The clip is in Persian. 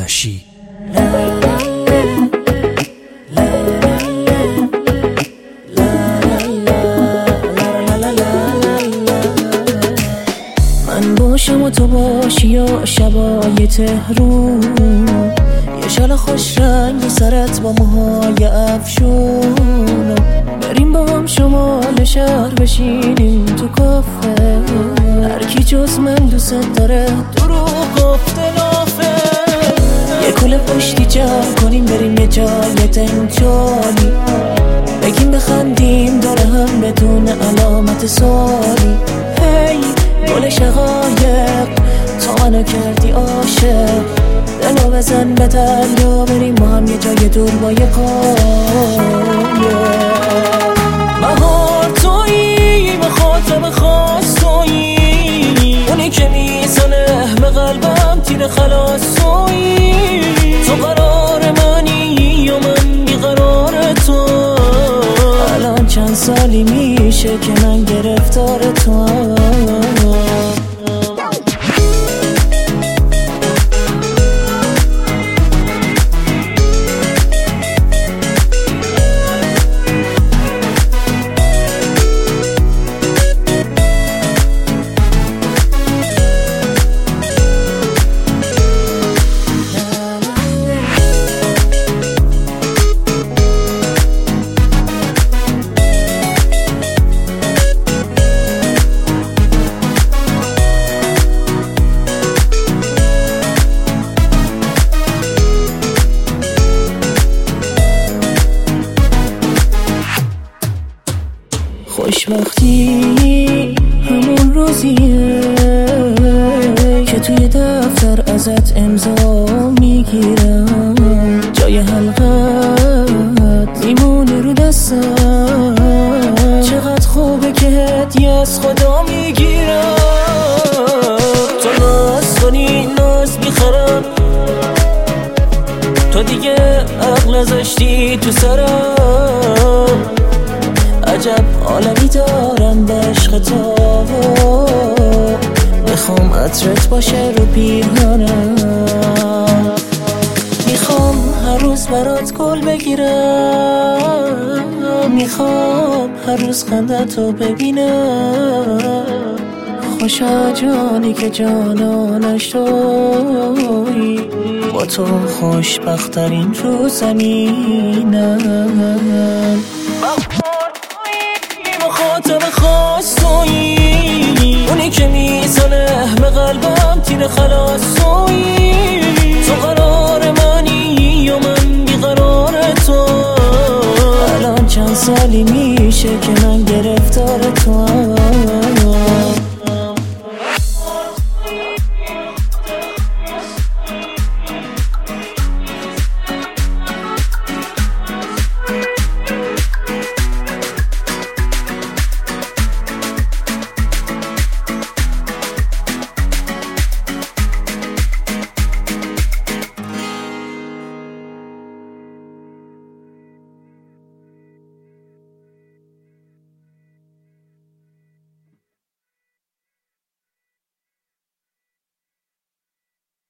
آتشی. من باشم و تو باشی یا شبای تهرون، یه شال خوش رنگ سرت با موهای افشون، بریم با هم شمال شهر بشینیم تو کافه، هر کی جز من دوست داره دروغ گفته لافه، یه کوله پشتی جمع کنیم بریم یه جای تنچالی، بگیم بخندیم داره هم بدون علامت سوالی. هی گل شقایق تا منو کردی عاشق، دلو بزن به دریا بریم با هم یه جای دور با یه قایق. بهار تویی به خاطر خاص تویی، اونی که میزنه به قلبم تیر خلاص تویی، تو قرار منی و من بیقرار تو، الان چند سالی میشه که من گرفتار تو. خوشبختی همون روزیه که توی دفتر ازت امضا میگیرم، جای حلقت میمونه رو دستم، چقدر خوبه که هدیه از خدا میگیرم، تو ناز کنی ناز میخرم، تو دیگه عقل نذاشتی تو سرم، عجب عالمی دارم به عشق تو، میخوام عطرت باشه رو پیرهنم، میخوام هر روز برات گل بگیرم، میخوام هر روز خندتو ببینم، خوشا جانی که جانانش تویی، با تو خوشبخترین رو زمینم. خاطر خاص تویی، اونی که میزنه به قلبم تیر خلاص تویی، تو قرار منی و من بیقرار تو، الان چند سالی میشه که من گرفتار تو.